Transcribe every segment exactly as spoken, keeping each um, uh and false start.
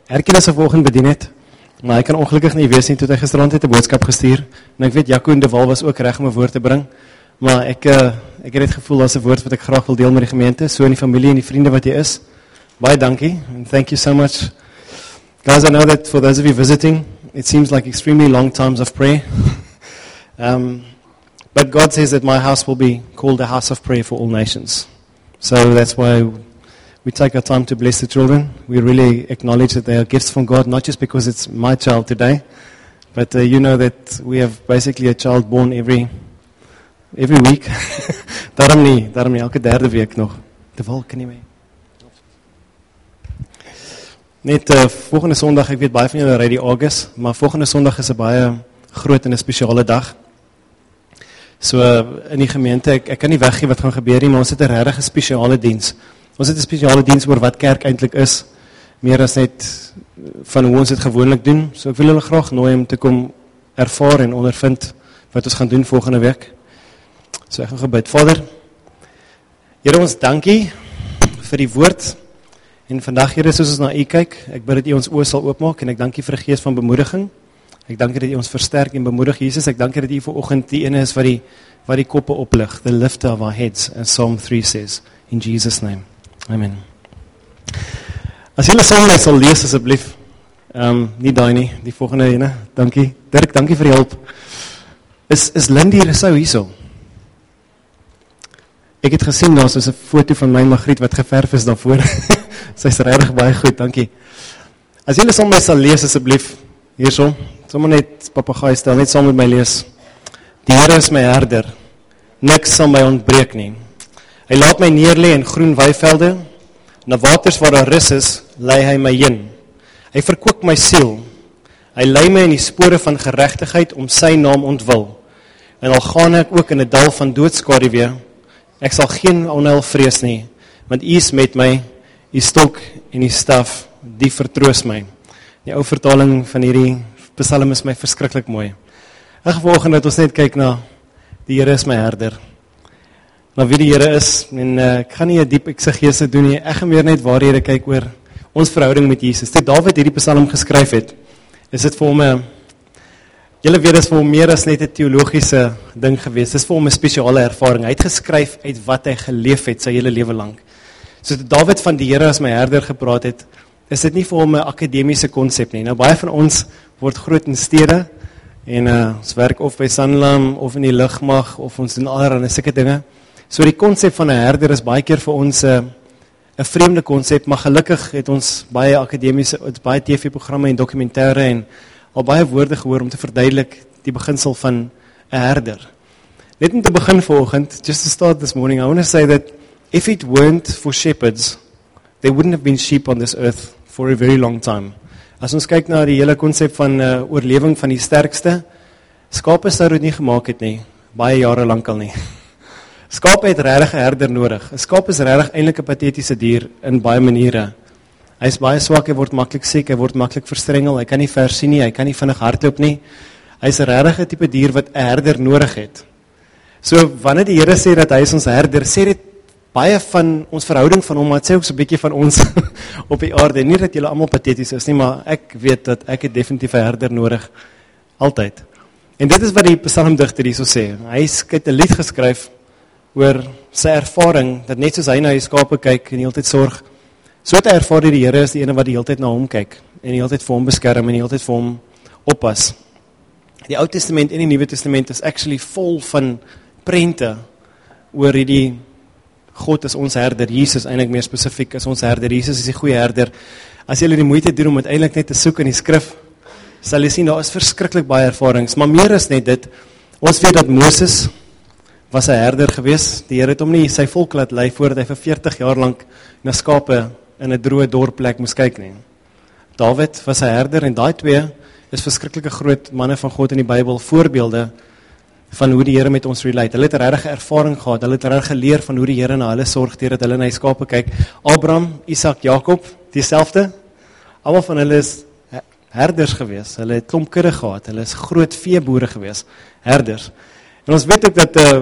Erkie was vanoggend bedien het, maar hy kan ongelukkig nie wees nie, toe hy gisterand het 'n boodskap gestuur, en ek weet Jaco en de Waal was ook reg om 'n woord te bring, maar ek, uh, ek het het gevoel as 'n woord wat ek graag wil deel met die gemeente, so in die familie en die vriende wat hier is. Baie dankie, and thank you so much. Guys, I know that for those of you visiting, it seems like extremely long times of prayer. um, but God says that my house will be called a house of prayer for all nations. So that's why we take our time to bless the children. We really acknowledge that they are gifts from God, not just because it's my child today, but uh, you know that we have basically a child born every every week. daarom nie, daarom nie, elke derde week nog. De Waal, kan nie mee. Net uh, volgende Sondag, ek weet baie van julle ry die August, maar volgende Sondag is 'n baie groot en 'n spesiale dag. So uh, in die gemeente, ek, ek kan nie weggee wat gaan gebeur nie, maar ons het 'n regtig spesiale diens. Ons het 'n spesiale diens oor wat kerk eintlik is, meer as net van hoe ons dit gewoonlik doen. So ek wil julle graag nooi om te kom ervaar en ondervind wat ons gaan doen volgende week. So ek gaan gebid. Vader, Here, ons dankie vir die woord. En vandag, Here, soos ons na U kyk, ek bid dat U ons oë sal oopmaak en ek dank U vir 'n gees van bemoediging. Ek dank U dat U ons versterk en bemoedig, Jesus. Ek dank U dat U vanoggend die ene is wat die wat die koppe oplig, the lifter of our heads, as Psalm three says, in Jesus' name. Amen. As julle saam met sal lees asseblief, um, nie daai nie, die volgende ene, dankie. Dirk, dankie vir die hulp. Is, is Lindy Rousseau hierso? Ek het gesien, daar is 'n foto van my Magriet wat geverf is daarvoor. Sy is regtig baie goed, dankie. As julle saam met sal lees asseblief, hierso, sommer net papegaai stel, net saam met my lees. Die Here is my herder, niks sal my ontbreek nie. Hy laat my neerlê in groen weivelde, na waters waar daar rus is, lei hy my heen. Hy verkoop my siel, hy lei my in die spore van geregtigheid om sy naam ontwil. En al gaan ek ook in 'n dal van doodskaduwee, ek sal geen onheil vrees nie, want U is met my, U stok en U staf, die vertroos my. Die ou vertaling van hierdie Psalm is my verskriklik mooi. Ek volgende dat ons net kyk na die Here is my herder. Na wie die Here is, en uh, ek gaan nie 'n diep eksegese doen nie, ek gaan weer net waarhede kyk oor ons verhouding met Jesus. Toe Dawid hierdie Psalm geskryf het, is dit vir hom 'n Julle weet, is vir hom meer as net 'n teologiese ding gewees. Dis vir hom 'n spesiale ervaring. Hy het geskryf uit wat hy geleef het sy hele lewe lank. So toe Dawid van die Here as my herder gepraat het, is dit nie vir hom 'n akademiese konsep nie. Nou baie van ons word groot in stede en uh, ons werk of by Sanlam of in die lugmag of ons doen allerlei sulke dinge. So die konsep van 'n herder is baie keer vir ons 'n uh, 'n vreemde konsep, maar gelukkig het ons baie akademiese, baie T V-programme en dokumentêre en al baie woorde gehoor om te verduidelik die beginsel van 'n herder. Net om te begin vanoggend, just to start this morning, I want to say that if it weren't for shepherds, there wouldn't have been sheep on this earth for a very long time. As ons kyk na die hele konsep van uh, oorlewing van die sterkste, skape sou dit nie gemaak het nie, baie jare lank al nie. Skape het regtig 'n herder nodig. 'n Skaap is regtig eintlik 'n patetiese dier in baie maniere. Hy is baie swak, hy word maklik siek, hy word maklik verstrengel, hy kan nie ver sien nie, hy kan nie vinnig hardloop nie. Hy is 'n regte tipe dier wat 'n herder nodig het. So wanneer die Here sê dat hy is ons herder, sê dit baie van ons verhouding van hom, maar dit sê ook so 'n bietjie van ons op die aarde. Nie dat julle almal pateties is nie, maar ek weet dat ek het definitief 'n herder nodig altyd. En dit is wat die psalmdigter hierso sê. Hy het 'n lied geskryf oor sy ervaring dat net soos hy na die skape kyk en die hele tyd sorg, so het hy ervaar dat die Here is die ene wat die hele tyd na hom kyk en die hele tyd vir hom beskerm en die hele tyd vir hom oppas. Die Ou Testament en die Nuwe Testament is actually vol van prente oor hierdie God is ons herder, Jesus eintlik meer spesifiek is ons herder, Jesus is die goeie herder. As jy die moeite doen om uiteindelik net te soek in die skrif, sal jy sien daar is verskriklik baie ervarings, maar meer is net dit. Ons weet dat Moses was 'n herder gewees. Die Here het hom nie sy volk laat lei voordat hy vir veertig jaar lank na skape in 'n droë dorpplek moes kyk nie. Dawid was 'n herder en daai twee is verskriklike groot manne van God in die Bybel, voorbeelde van hoe die Here met ons relate. Hulle het 'n regte ervaring gehad, hulle het reg geleer van hoe die Here na hulle sorg deurdat hulle na die skape kyk. Abraham, Isak, Jakob, dieselfde. Almal van hulle is herders gewees. Hulle het klomp kudde gehad. Hulle is groot veeboere gewees, herders. En ons weet ook dat uh,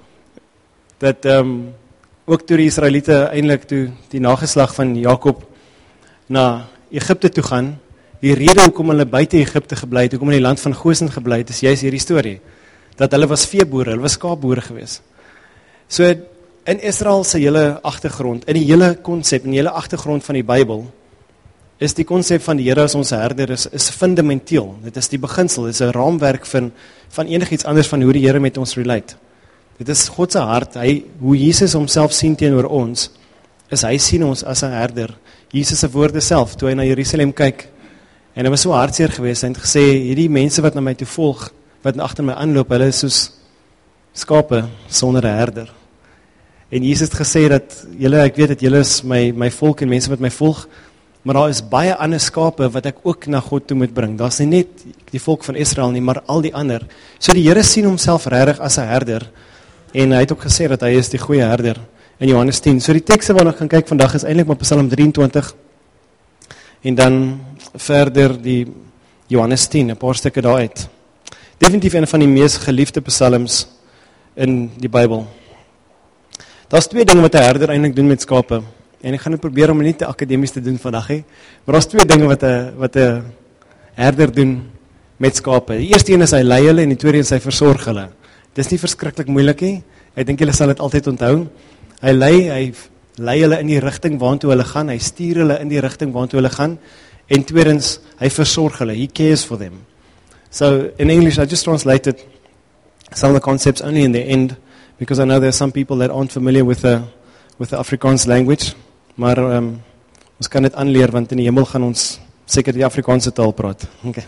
dat um, ook toe die Israeliete eintlik toe die nageslag van Jakob na Egipte toe gaan, die rede hoekom hulle buite Egipte gebly het, hoekom in die land van Goshen gebly het, is juist hierdie storie, dat hulle was veeboere, hulle was skaapboere gewees. So, in Israel se hele agtergrond, in die hele konsep, in die hele agtergrond van die Bybel, is die konsep van die Here as ons herder is, is fundamenteel. Dit is die beginsel, dit is 'n raamwerk van, van enigiets anders van hoe die Here met ons relate. Dit is God se hart, hy, hoe Jesus homself sien teenoor ons, is hy sien ons as 'n herder. Jesus se woorde self, toe hy na Jerusalem kyk, en hy was so hartseer geweest, hy het gesê, hierdie mense wat na my toe volg, wat agter my aanloop, hulle is soos skape sonder 'n herder. En Jesus het gesê dat, julle, ek weet dat julle is my, my volk en mense wat my volg, maar daar is baie ander skape wat ek ook na God toe moet bring. Daar is nie net die volk van Israel nie, maar al die ander. So die Here sien homself regtig as 'n herder, en hy het ook gesê dat hy is die goeie herder in Johannes tien. So die tekste waarna ek gaan kyk vandag is eintlik maar Psalm drieëntwintig, en dan verder die Johannes tien, 'n paar stukke daaruit. Definitief een van die mees geliefde psalms in die Bybel. Daar's twee dinge wat 'n herder eintlik doen met skape, en ek gaan dit probeer om nie te akademies te doen vandag nie, maar daar's twee dinge wat 'n wat 'n herder doen met skape. Die eerste een is hy lei hulle, en die tweede is hy versorg hulle. Dis nie verskriklik moeilik nie, ek dink julle sal dit altyd onthou. Hy lei, hy lei hulle in die rigting waartoe hulle gaan, hy stuur hulle in die rigting waartoe hulle gaan, en tweedens, hy versorg hulle, he cares for them. So, in English, I just translated some of the concepts only in the end, because I know there are some people that aren't familiar with the, with the Afrikaans language, maar um, ons kan dit aanleer, want in die hemel gaan ons seker die Afrikaanse taal praat. Okay.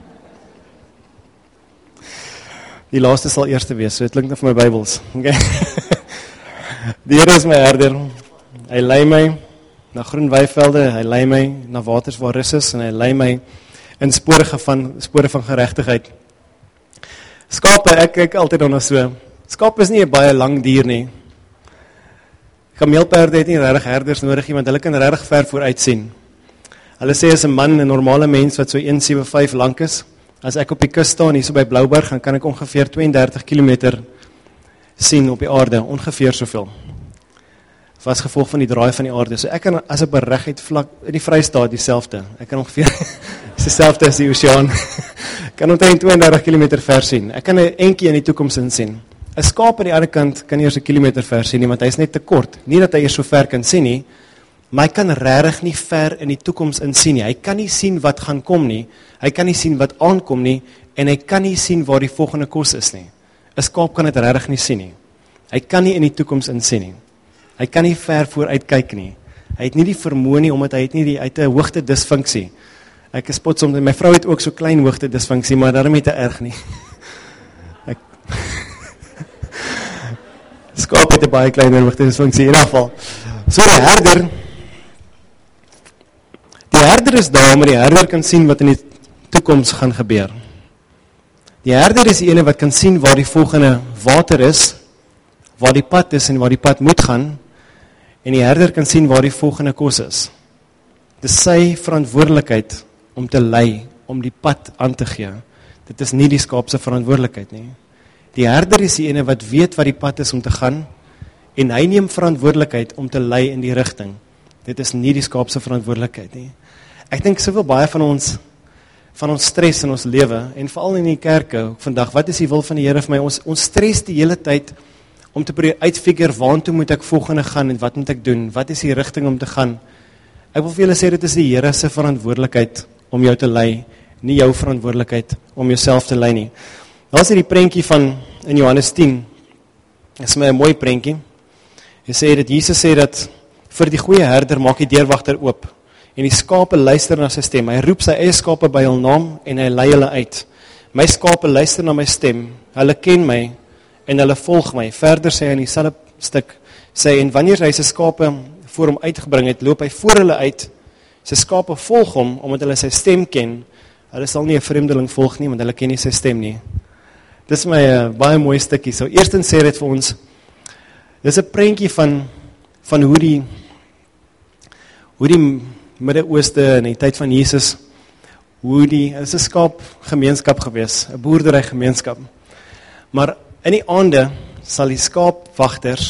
Die laaste sal eerste wees, so het klink nou vir my Bybels. Okay. Die Here is my herder, hy lei my na groen weivelde, hy lei my na waters waar rus is, en hy lei my in spore van, spore van geregtigheid. Skape, ek kyk altyd daarna so, skape is nie 'n baie lang dier nie. Kameelperde het nie regtig herders nodig nie, want hulle kan regtig ver vooruit sien. Hulle sê as 'n man, 'n normale mens wat so een komma sewe vyf lank is, as ek op die kus staan, hier so by Blouberg, dan kan ek ongeveer twee en dertig kilometer sien op die aarde, ongeveer soveel. Was gevolg van die draai van die aarde. So ek kan as op 'n reguit vlak in die Vrystaat dieselfde. Ek kan ongeveer dieselfde as die oseaan. Kan omtrent twee en dertig kilometer ver sien. Ek kan 'n entjie in die toekoms insien. 'n Skaap aan die ander kant kan nie eers 'n kilometer ver sien nie, want hy is net te kort. Nie dat hy eers so ver kan sien nie, maar hy kan regtig nie ver in die toekoms insien nie. Hy kan nie sien wat gaan kom nie. Hy kan nie sien wat aankom nie, en hy kan nie sien waar die volgende kos is nie. 'n Skaap kan dit regtig nie sien nie. Hy kan nie in die toekoms insien nie. Hy kan nie ver vooruit kyk nie. Hy het nie die vermoë nie, omdat hy het nie die uit 'n hoogte disfunksie. Ek is spot soms, my vrou het ook so klein hoogte disfunksie, maar daarom het hy erg nie. Ek Skaap het 'n baie kleiner hoogte disfunksie in ieder geval. So die herder, die herder is daar, maar die herder kan sien wat in die toekoms gaan gebeur. Die herder is die ene wat kan sien waar die volgende water is, waar die pad is en waar die pad moet gaan, en die herder kan sien waar die volgende kos is. Dit is sy verantwoordelikheid om te lei, om die pad aan te gee. Dit is nie die skaap se verantwoordelikheid nie. Die herder is die ene wat weet wat die pad is om te gaan, en hy neem verantwoordelikheid om te lei in die rigting. Dit is nie die skaap se verantwoordelikheid nie. Ek dink soveel baie van ons van ons stres in ons lewe, en veral in die kerke vandag, wat is die wil van die Here vir my? Ons, ons stres die hele tyd om te probeer uitfigure, waartoe moet ek volgende gaan, en wat moet ek doen, wat is die rigting om te gaan? Ek wil vir julle sê, dit is die Here se verantwoordelikheid om jou te lei, nie jou verantwoordelikheid om jouself te lei nie. Daar is die prentjie van, in Johannes tien, dit is my 'n mooi prentjie, hy sê dat, Jesus sê dat, vir die goeie herder maak die deurwagter oop, en die skape luister na sy stem, hy roep sy eie skape by hul naam, en hy lei hulle uit. My skape luister na my stem, hulle ken my, en hulle volg my. Verder sê hy in dieselfde stuk, sê, en wanneer hy sy skape voor hom uitgebring het, loop hy voor hulle uit, sy skape volg hom, omdat hulle sy stem ken, hulle sal nie 'n vreemdeling volg nie, want hulle ken nie sy stem nie. Dit is my uh, baie mooi stukkie. So, eerstens sê dit vir ons, dis 'n prentjie van, van hoe die, hoe die Midde-Ooste in die tyd van Jesus, hoe die, het is 'n skaapgemeenskap gewees, 'n boerdery gemeenskap. Maar in die aande sal die skaapwagters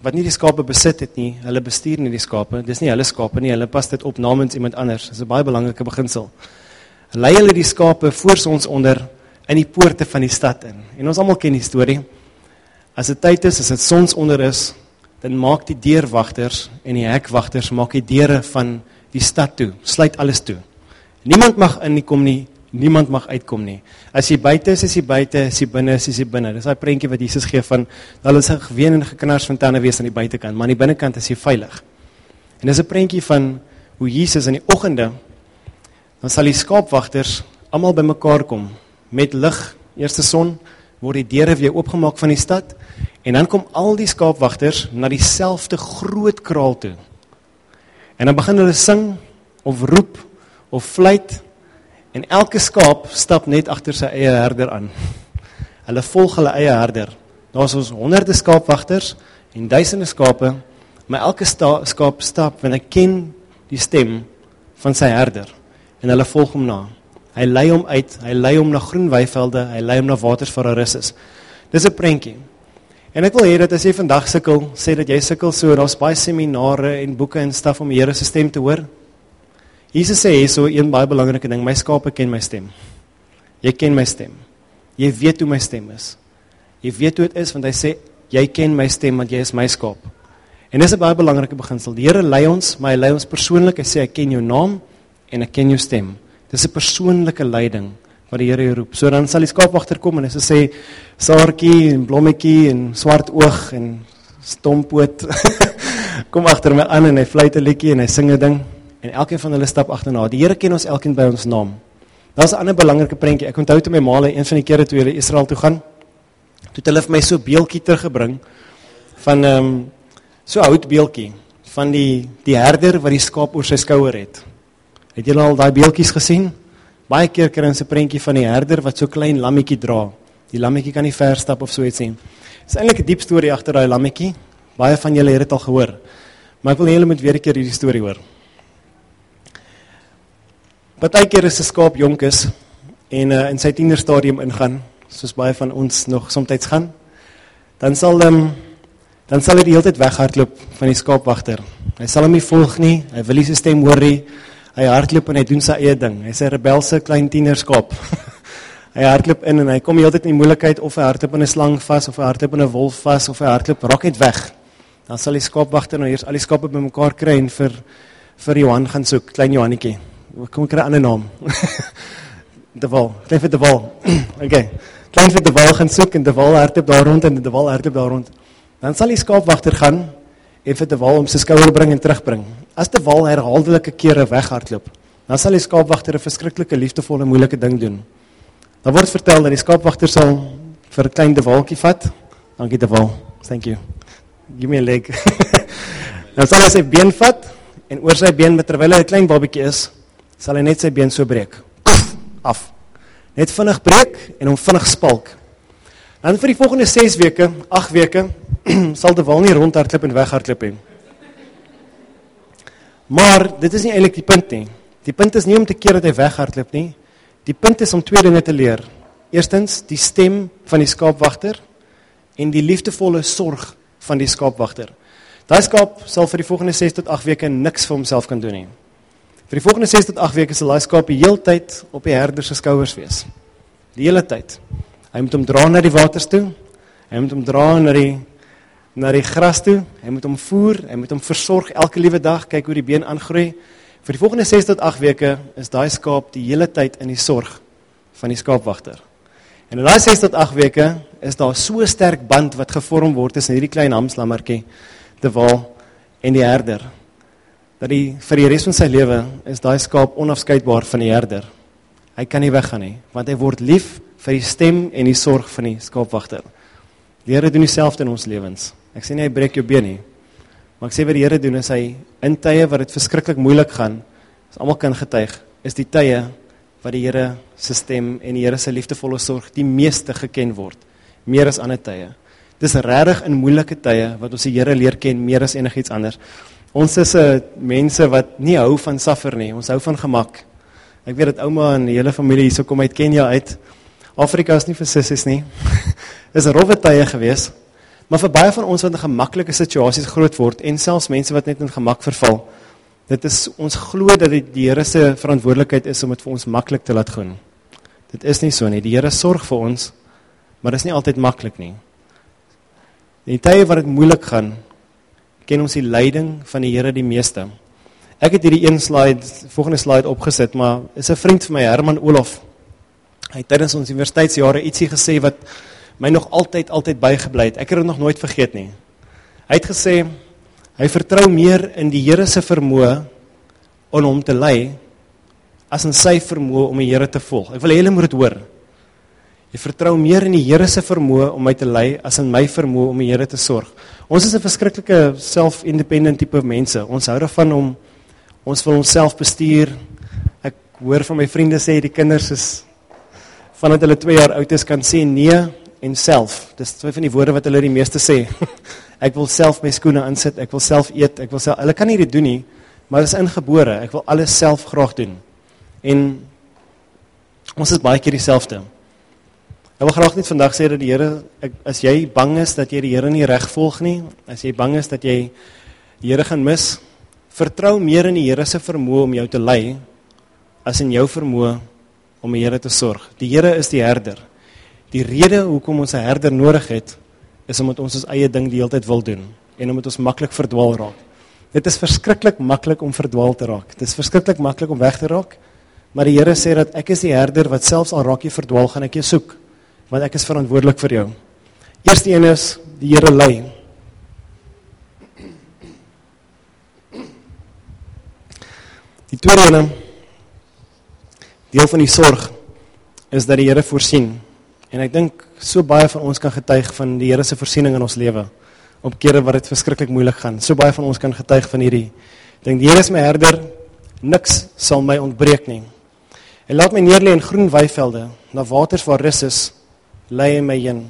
wat nie die skape besit het nie, hulle bestuur nie die skape, dis nie hulle skape nie, hulle pas dit op namens iemand anders, dis 'n baie belangrike beginsel. Lei hulle die skape voor sonsonder in die poorte van die stad in. En ons almal ken die storie. As dit tyd is, as dit sonsonder is, dan maak die deurwagters en die hekwagters maak die deure van die stad toe, sluit alles toe. Niemand mag inkom nie, niemand mag uitkom nie. As jy buite is, is jy buite, as jy binne is, is jy binne. Dis daai prentjie wat Jesus gee van, daar is 'n geween en geknars van tande wees aan die buitekant, maar aan die binnekant is jy veilig. En dis 'n prentjie van hoe Jesus in die oggende, dan sal die skaapwagters almal bymekaar kom, met lig, eerste son, word die deure weer oopgemaak van die stad, en dan kom al die skaapwagters na dieselfde groot kraal toe. En dan begin hulle sing, of roep, of fluit, en elke skaap stap net agter sy eie herder aan. Hulle volg hulle eie herder. Daar is ons honderde skaapwagters, en duisende skape, maar elke sta, skaap stap, want hy ken die stem van sy herder, en hulle volg hom na. Hy lei hom uit, hy lei hom na groen weivelde, hy lei hom na waters waar daar rus is. Dis 'n prentjie. En ek wil hê dat as jy vandag sukkel, sê dat jy sukkel so, daar's baie seminare en boeke en staf om die Here se stem te hoor. Jesus sê hier so een baie belangrike ding, my skape ken my stem. Jy ken my stem. Jy weet hoe my stem is. Jy weet hoe dit is, want hy sê, jy ken my stem, want jy is my skaap. En dis 'n baie belangrike beginsel. Die Here lei ons, maar hy lei ons persoonlik. Hy sê, ek ken jou naam en ek ken jou stem. Dis 'n persoonlike leiding wat die Here roep. So dan sal die skaapwagter kom en hy sê, Saartjie en Blommetjie en Swart Oog en Stompoot, kom agter my aan en hy fluit 'n liedjie en hy sing 'n ding, en elkeen van hulle stap agterna. Die Here ken ons elkeen by ons naam. Daar's 'n ander belangrike prentjie. Ek onthou toe my ma een van die kere toe hulle Israel toe gaan, toe het hulle vir my so 'n beeltjie teruggebring van um, so 'n hout beeltjie van die die herder wat die skaap oor sy skouer het. Het julle al daai beeltjies gesien? Baie keer kry ons 'n prentjie van die herder wat so klein lammetjie dra. Die lammetjie kan nie ver stap of so iets sien. Dis eintlik 'n diep storie agter daai lammetjie. Baie van julle het dit al gehoor. Maar ek wil julle moet weer 'n keer hierdie storie hoor. Partykeer is 'n skaap jonk is en uh, in sy tienerstadium ingaan, soos baie van ons nog soms gaan, dan sal um, dan sal hy die hele tyd weghardloop van die skaapwagter. Hy sal hom nie volg nie, hy wil nie sy stem hoor nie. Hy hardloop en hy doen sy eie ding. Hy's 'n rebelse klein tienerskaap. Hy hardloop in en hy kom heeltyd in die moeilikheid, of hy hardloop in 'n slang vas, of hy hardloop in 'n wolf vas, of hy hardloop raak net weg. Dan sal die skaapwagter nou eers al die skape bymekaar kry en vir vir Johan gaan soek, klein Johannetjie. Kom kry 'n ander naam. De Wal, klein vir De Wal. Okay. Klein vir De Wal gaan soek en De Wal hardloop daar rond en De Wal hardloop daar rond. Dan sal die skaapwagter gaan en vir De Wal om sy skouer bring en terugbring. As De Wal herhaaldelike kere weghardloop, dan sal die skaapwagter 'n verskriklike liefdevolle moeilike ding doen. Dan word vertel dat die skaapwagter sal vir 'n klein De Waltjie vat. Dankie De Wal. Thank you. Give me a leg. Dan sal hy sy been vat en oor sy been, terwyl hy 'n klein babietjie is, sal hy net sy been so breek. Puff, af. Net vinnig breek en hom vinnig spalk. Dan vir die volgende ses weke, agt weke, sal De Wal nie rondhardloop en weghardloop nie. Maar dit is nie eintlik die punt nie. Die punt is nie om te keer dat hy weghardloop nie. Die punt is om twee dinge te leer. Eerstens, die stem van die skaapwagter en die liefdevolle sorg van die skaapwagter. Daai skaap sal vir die volgende ses tot agt weke niks vir homself kan doen nie. Vir die volgende ses tot agt weke sal daai skaap die hele tyd op die herder se skouers wees. Die hele tyd. Hy moet hom dra na die waters toe. Hy moet hom dra na die na die gras toe. Hy moet hom voer, hy moet hom versorg elke liewe dag, kyk hoe die been aangroei. Vir die volgende ses tot agt weke is daai skaap die hele tyd in die sorg van die skaapwagter. En in daai ses tot agt weke is daar so 'n sterk band wat gevorm word tussen hierdie klein hamslammertjie, De Wal en die herder, dat die, vir die res van sy lewe is daai skaap onafskeidbaar van die herder. Hy kan nie weggaan nie, want hy word lief vir die stem en die sorg van die skaapwagter. Die Here doen dieselfde in ons lewens. Ek sê nie hy breek jou been nie, maar ek sê wat die Here doen is hy, in tye wat dit verskriklik moeilik gaan, as almal kan getuig, is die tye wat die Here se stem en die Here se liefdevolle sorg die meeste geken word, meer as ander tye. Dis regtig in moeilike tye wat ons die Here leer ken meer as enigiets anders. Ons is uh, mense wat nie hou van suffer nie, ons hou van gemak. Ek weet dat ouma en die hele familie hierso kom uit Kenia uit. Afrika is nie vir sissies nie. Dis 'n rowwe tye gewees. Maar vir baie van ons wat in gemaklike situasies groot word, en selfs mense wat net in gemak verval, dit is, ons glo dat dit die Here se verantwoordelikheid is om dit vir ons maklik te laat gaan. Dit is nie so nie, die Here sorg vir ons, maar dit is nie altyd maklik nie. In die tye wat dit moeilik gaan, ken ons die leiding van die Here die meeste. Ek het hierdie een slide, volgende slide opgesit, maar is 'n vriend van my, Herman Olof. Hy het tydens ons universiteitsjare ietsie gesê wat my nog altyd, altyd bygebly het. Ek het dit nog nooit vergeet nie. Hy het gesê, hy vertrou meer in die Here se vermoë om hom te lei, as in sy vermoë om die Here te volg. Ek wil hê julle moet dit hoor. Jy vertrou meer in die Here se vermoë om my te lei, as in my vermoë om die Here te sorg. Ons is 'n verskriklike self-independent tipe mense. Ons hou daarvan om, ons wil onsself bestuur. Ek hoor van my vriende sê, die kinders is, vandat hulle twee jaar oud is, kan sê nee en self. Dis twee van die woorde wat hulle die meeste sê. Ek wil self my skoene aansit, ek wil self eet, ek wil self, hulle kan nie dit doen nie, maar dit is ingebore, ek wil alles self graag doen. En ons is baie keer dieselfde. Ek wil graag net vandag sê dat die Here, ek, as jy bang is dat jy die Here nie reg volg nie, as jy bang is dat jy die Here gaan mis, vertrou meer in die Here se vermoë om jou te lei, as in jou vermoë om die Here te sorg. Die Here is die herder. Die rede hoekom ons 'n herder nodig het, is omdat ons ons eie ding die hele tyd wil doen, en omdat ons maklik verdwaal raak. Dit is verskriklik maklik om verdwaal te raak. Dit is verskriklik maklik om weg te raak, maar die Here sê dat ek is die herder wat selfs al raak jy verdwaal, gaan ek jou soek, want ek is verantwoordelik vir jou. Eerste een is, die Here lei. Die tweede ene, deel van die sorg, is dat die Here voorsien. En ek dink, so baie van ons kan getuig van die Here se voorsiening in ons lewe, op kere wat dit verskriklik moeilik gaan. So baie van ons kan getuig van hierdie. Ek dink, die Here is my herder, niks sal my ontbreek nie. En laat my neerlê in groen weivelde, na waters waar rus is, lei hy my heen.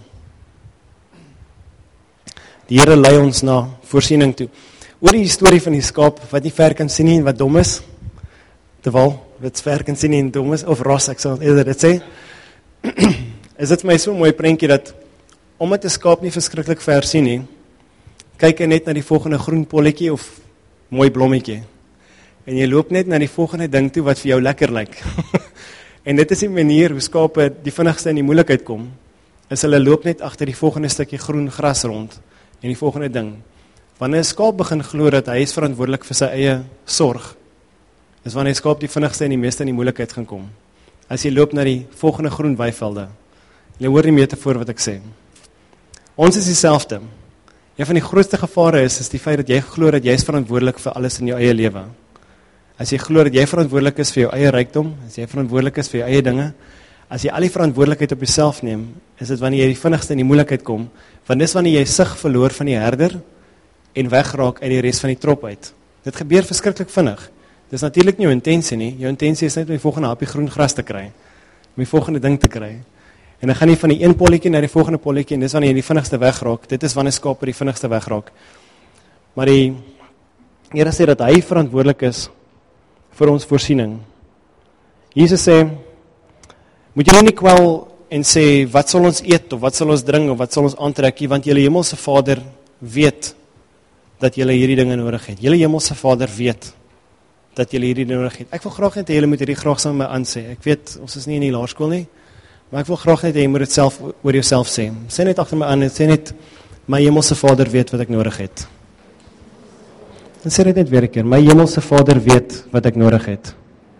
Die Here lei ons na voorsiening toe. Oor die storie van die skaap, wat nie ver kan sien nie, en wat dom is, terwyl, wat ver kan sien nie, en dom is, of ras, ek sal eerder dit sê, is dit vir my so 'n mooi prentjie, dat, omdat 'n skaap nie verskriklik ver sien nie, kyk hy net na die volgende groen polletjie, of mooi blommetjie, en jy loop net na die volgende ding toe, wat vir jou lekker lyk, en dit is die manier, hoe skape die vinnigste in die moeilikheid kom, is hulle loop net agter die volgende stukkie groen gras rond, en die volgende ding. Wanneer 'n skaap begin glo dat hy is verantwoordelik vir sy eie sorg, is wanneer 'n skaap die vinnigste en die meeste in die moeilikheid gaan kom. As jy loop na die volgende groen weivelde, jy hoor nie metafoor wat ek sê. Ons is dieselfde. Een van die grootste gevare is, is die feit dat jy glo dat jy is verantwoordelik vir alles in jou eie lewe. As jy glo dat jy verantwoordelik is vir jou eie rykdom, as jy verantwoordelik is vir jou eie dinge, as jy al die verantwoordelikheid op jouself neem, is dit wanneer jy die vinnigste in die moeilikheid kom, want dis wanneer jy sig verloor van die herder, en wegraak uit die res van die trop uit. Dit gebeur verskriklik vinnig. Dit is natuurlik nie jou intensie nie, jou intensie is net om die volgende hapie groen gras te kry, om die volgende ding te kry. En dan gaan jy van die een polletjie na die volgende polletjie, en dis wanneer jy die vinnigste wegraak, dit is wanneer skape die vinnigste wegraak. Maar die Here sê dat hy verantwoordelik is vir ons voorsiening. Jesus sê, moet julle nie kwel en sê, wat sal ons eet, of wat sal ons drink, of wat sal ons aantrek, want julle hemelse Vader weet dat julle hierdie dinge nodig het. Julle hemelse Vader weet dat julle hierdie nodig het. Ek wil graag net hê julle moet hierdie graag saam met my aansê. Ek weet, ons is nie in die laerskool nie, maar ek wil graag net hê jy moet dit self oor jouself sê. Sê net agter my aan en sê net, my hemelse Vader weet wat ek nodig het. En sê dit net weer 'n keer, my hemelse Vader weet wat ek nodig het.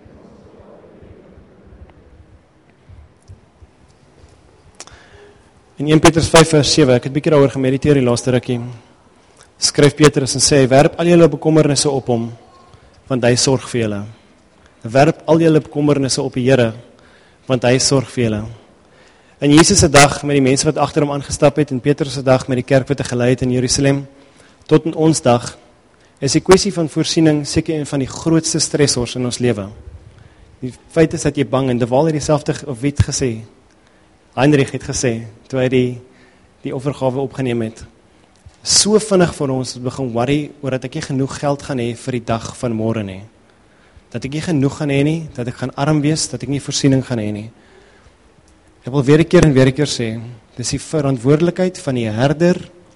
In Eerste Petrus vyf vers sewe, ek het bietjie daaroor gemediteer die laaste rukkie, skryf Petrus en sê, werp al julle bekommernisse op hom, want hy sorg vir julle. Werp al julle bekommernisse op die Here, want hy sorg vir julle. In Jesus se dag, met die mense wat agter hom aangestap het, en Petrus se dag, met die kerk wat hy gelei het in Jerusalem, tot in ons dag, is die kwessie van voorsiening seker een van die grootste stressors in ons lewe. Die feit is dat jy bang, en de Waal het dieselfde, of wie het gesê, Heinrich het gesê, toe hy die, die offergawe opgeneem het, so vinnig vir ons begin worry, oor dat ek nie genoeg geld gaan hê vir die dag van môre nie. Dat ek nie genoeg gaan hê nie, dat ek gaan arm wees, dat ek nie voorsiening gaan hê nie. Ek wil weer 'n keer en weer 'n keer sê, dis die verantwoordelikheid van die herder,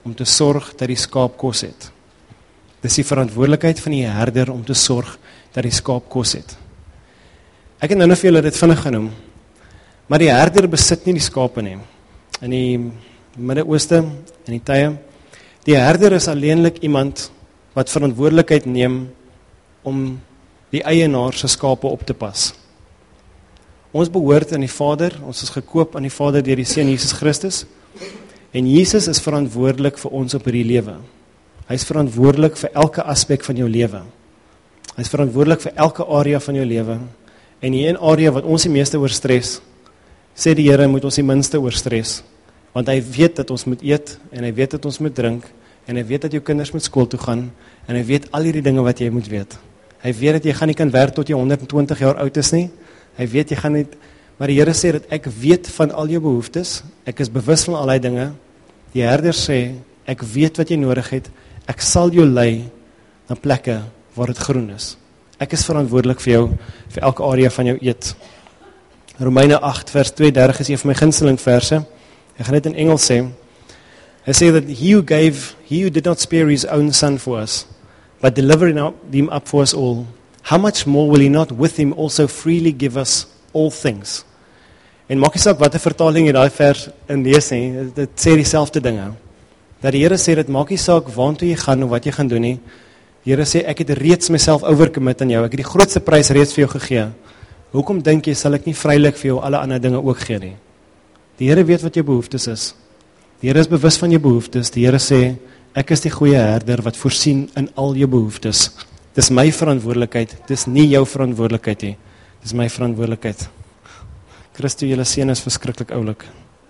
om te sorg dat die skaap kos het. Dis die verantwoordelikheid van die herder om te sorg dat die skaap kos het. Ek het nou nog vir julle dit vinnig genoem, maar die herder besit nie die skape nie. In die Midde-Ooste, in die tye, die herder is alleenlik iemand wat verantwoordelikheid neem om die eienaar se skape op te pas. Ons behoort aan die Vader, ons is gekoop aan die Vader deur die Seun Jesus Christus, en Jesus is verantwoordelik vir ons op hierdie lewe. Hy is verantwoordelik vir elke aspek van jou lewe. Hy is verantwoordelik vir elke area van jou lewe, en die een area wat ons die meeste oor stres, sê die Here, moet ons die minste oor stres, want hy weet dat ons moet eet, en hy weet dat ons moet drink, en hy weet dat jou kinders moet skool toe gaan, en hy weet al hierdie dinge wat jy moet weet. Hy weet dat jy gaan nie kan werk tot jy honderd en twintig jaar oud is nie, hy weet jy gaan nie, maar die Here sê dat ek weet van al jou behoeftes, ek is bewus van al die dinge, die herder sê, ek weet wat jy nodig het, ek sal jou lei na plekke waar het groen is. Ek is verantwoordelik vir jou, vir elke area van jou eet. Romeine agt vers tweeëndertig is een van my gunsteling verse, ek gaan dit in Engels sê, hy sê that he who gave, he who did not spare his own son for us, but delivered him up for us all, how much more will he not with him also freely give us all things? En maak nie saak wat 'n vertaling jy daai vers in lees nie, dit sê dieselfde dinge. Dat die Here sê, dit maak nie saak waartoe jy gaan of wat jy gaan doen nie. Die Here sê, ek het reeds myself overcommit aan jou, ek het die grootste prys reeds vir jou gegee. Hoekom dink jy, sal ek nie vrylik vir jou alle ander dinge ook gee nie? Die Here weet wat jou behoeftes is. Die Here is bewus van jou behoeftes. Die Here sê, ek is die goeie herder wat voorsien in al jou behoeftes. Dis my verantwoordelikheid, dis nie jou verantwoordelikheid nie. Dis my verantwoordelikheid. Christo, julle seun is verskriklik oulik.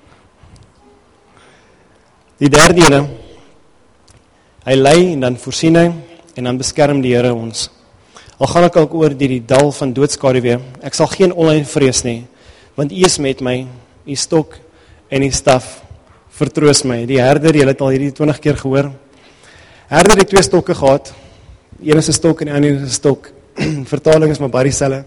Die derde ene, hy lei en dan voorsien hy, en dan beskerm die Here ons. Al gaan ek ook oor die, die dal van doodskaduwee, ek sal geen onlyn vrees nie, want U is met my, U stok en U staf vertroos my. Die herder, julle het al hierdie twintig keer gehoor. Herder het twee stokke gehad, die ene is 'n stok en die ander is 'n stok. Vertaling is maar baie dieselfde.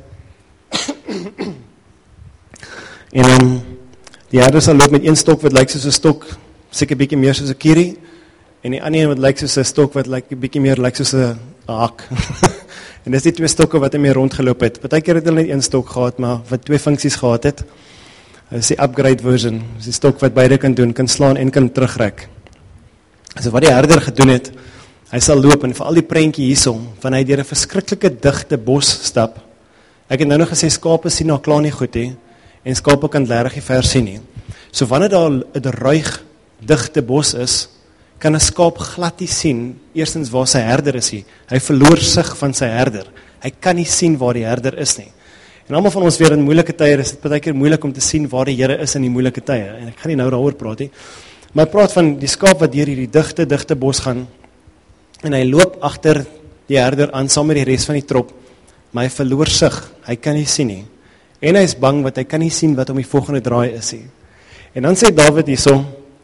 En um, die herder sal loop met een stok wat lyk soos 'n stok, seker bietjie meer soos 'n kierie, en die ander een wat lyk soos 'n stok wat lyk bietjie meer lyk soos 'n hak. En dis die twee stokke wat hy mee rondgeloop het. Partykeer het hulle net een stok gehad, maar wat twee funksies gehad het. Dis die upgrade version. Dis die stok wat beide kan doen, kan slaan en kan terugrek. So wat die herder gedoen het, hy sal loop en vir al die prentjie hierso, van hy deur 'n verskriklike digte bos stap. Ek het nou nog gesê skape sien nou klaar nie goed hè, en skape kan regtig nie ver sien nie. So wanneer daar 'n ruig digte bos is, kan 'n skaap glad nie sien, eerstens waar sy herder is hier. Hy verloor sig van sy herder. Hy kan nie sien waar die herder is nie. En almal van ons weet in moeilike tye is dit baie keer moeilik om te sien waar die Here is in die moeilike tye. En ek gaan nie nou daaroor praat nie. Maar ek praat van die skaap wat deur hierdie digte digte bos gaan en hy loop agter die herder aan saam met die res van die trop. Maar hy verloor sig. Hy kan nie sien nie. En hy is bang want hy kan nie sien wat om die volgende draai is nie. En dan sê Dawid hierso: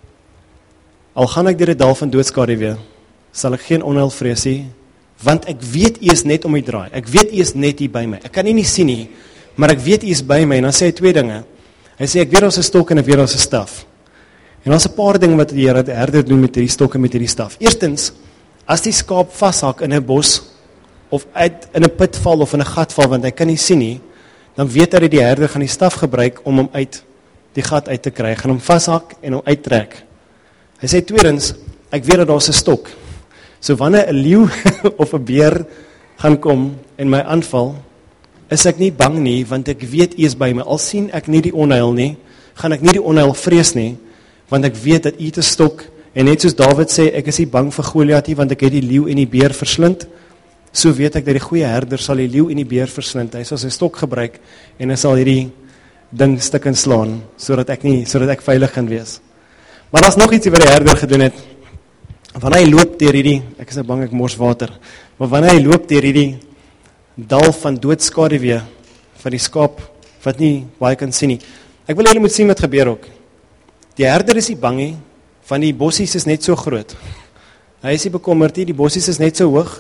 Al gaan ek deur die dal van doodskaduwee, sal ek geen onheil vrees nie, want ek weet U is net om die draai. Ek weet U is net hier by my. Ek kan U nie sien nie, maar ek weet U is by my. En dan sê hy twee dinge. Hy sê ek weet daar's 'n stok en ek weet daar's 'n staf. En daar's 'n paar dinge wat die herder doen met hierdie stok en met hierdie staf. Eerstens, as die skaap vashak in 'n bos of uit in 'n put val of in 'n gat val want hy kan nie sien nie, dan weet hy dat die herder gaan die staf gebruik om hom uit die gat uit te kry, gaan hom vashak en hom uittrek. Hy sê tweedens, ek weet dat daar's 'n stok. So wanneer 'n leeu of 'n beer gaan kom en my aanval, is ek nie bang nie, want ek weet U is by my. Al sien ek nie die onheil nie, gaan ek nie die onheil vrees nie, want ek weet dat U 'n stok, en net soos Dawid sê, ek is nie bang vir Goliat nie, want ek het die leeu en die beer verslind. So weet ek dat die goeie herder sal die leeu en die beer verslind. Hy sal sy stok gebruik en hy sal hierdie ding stuk en slaan, sodat ek nie, sodat ek veilig kan wees. Maar daar's nog iets wat die herder gedoen het. Wanneer hy loop deur hierdie, ek is nou bang ek mors water, maar wanneer hy loop deur hierdie dal van doodskaduwee, van die skaap wat nie baie kan sien nie. Ek wil julle moet sien wat gebeur ook. Die herder is nie bang nie, van die bossies is net so groot. Hy is nie bekommerd nie, die bossies is net so hoog,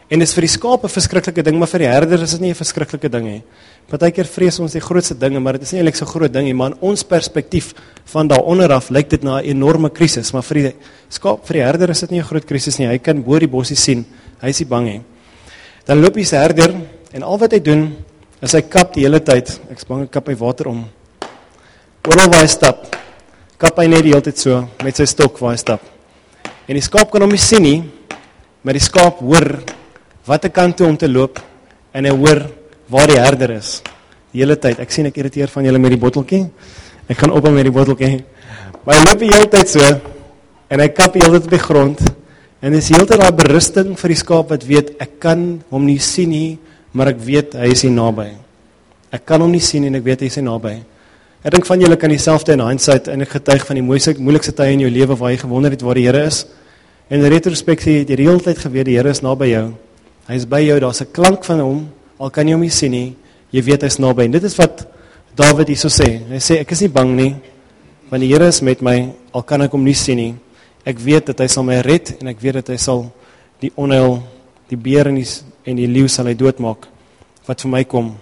En dis vir die skaap 'n verskriklike ding, maar vir die herder is dit nie 'n verskriklike ding nie. Partykeer vrees ons die grootste dinge, maar dit is nie eintlik so groot ding nie, maar in ons perspektief van daaronder af lyk dit na 'n enorme krisis, maar vir die skaap, vir die herder is dit nie 'n groot krisis nie. Hy kan bo die bossie sien. Hy is nie bang nie. Dan loop die herder en al wat hy doen is hy kap die hele tyd. Ek is bang ek kap hy water om. Oral waar hy stap, kap hy net die hele tyd so met sy stok waar hy stap. En die skaap kan hom nie sien nie, maar die skaap hoor watter kant toe om te loop en hy hoor waar die herder is. Die hele tyd. Ek sien ek irriteer van julle met die botteltjie. Ek gaan ophou met die botteltjie. Maar hy loop die hele tyd so en hy kap die hele tyd op die grond en dis die hele tyd daai berusting vir die skaap wat weet ek kan hom nie sien nie, maar ek weet hy is hier naby. Ek kan hom nie sien en ek weet hy is hier naby. Ek dink van julle kan dieselfde in hindsight en ek getuig van die mooiste moeilikste tye in jou lewe waar jy gewonder het waar die Here is. En in retrospeksie het jy die hele tyd geweet die Here is naby jou. Hy is by jou, daar's 'n klank van hom, al kan jy hom nie sien nie, jy weet hy is naby. En dit is wat Dawid hierso sê. Hy sê ek is nie bang nie, want die Here is met my, al kan ek hom nie sien nie. Ek weet dat hy sal my red en ek weet dat hy sal die onheil, die beer en die, en die leeu sal hy doodmaak wat vir my kom.